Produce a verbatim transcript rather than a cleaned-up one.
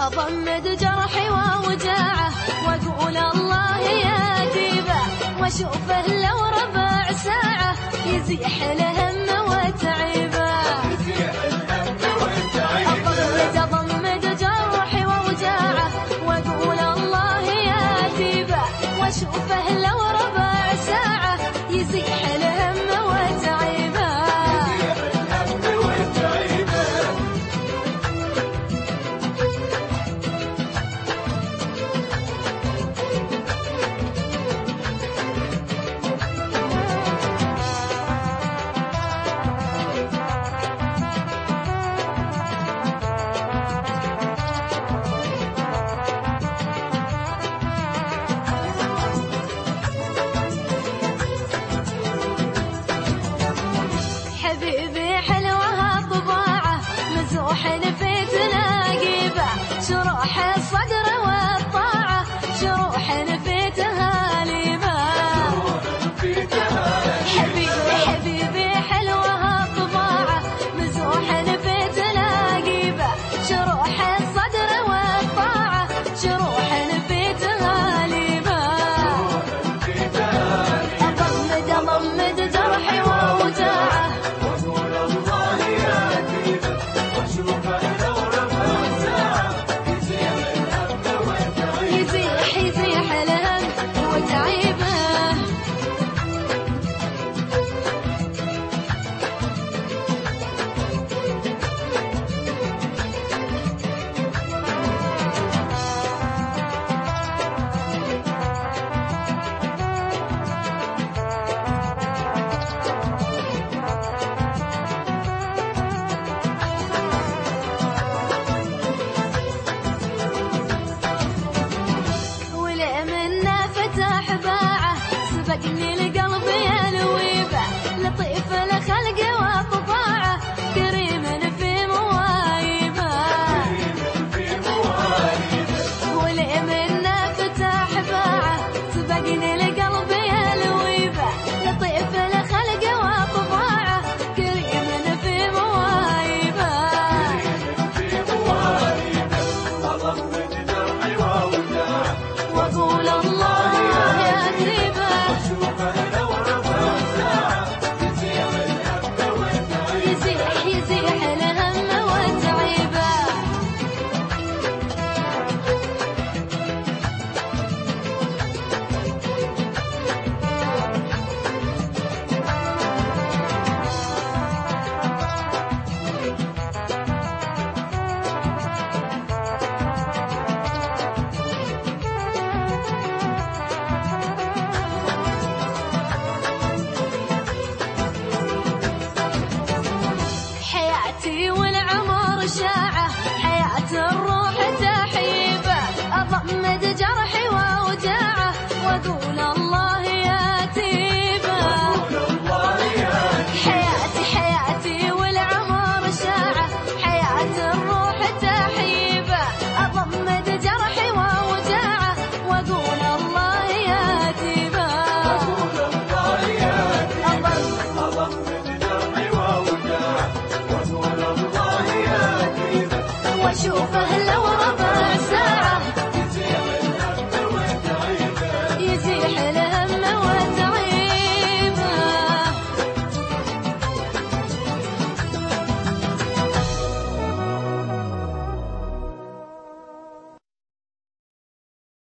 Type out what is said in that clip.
أضمد جرحي ووجاعه وأقول الله يا ديبه، وأشوفه لو ربع ساعة يزيح الهم وتعيبه. أضمد أضمد جرحي ووجاعه وأقول الله يا ديبه، وأشوفه لو ربع ساعة يزيح الهم وتعيبه. حبيبي حلوها طباعه مزوح في تلاقيبه، شروح الصدر والطاعه شروح في تهاليبه. حبيبي حبيبي حلوها طباعه مزوح في تلاقيبه، شروح الصدر والطاعه شروح في تهاليبه. أضمد أضمد جرحي ووجاعه يزيح يزيح الهم وتعيبه. سبقني القلب يا لويبه، لطيف الخلق وطباعه كريم في مواهبه. ولي منا فتح باعه سبقني القلب يا لويبه، لطيف الخلق وطباعه كريم في مواهبه. أضمد جرحي ووجاعه وأقول الله يا ديبه، يزيح يزيح الهم وتعيبه. حياتي والعمر شاعه حياة الروح تحيبه، أضمد جرحي ووجاعه وأقول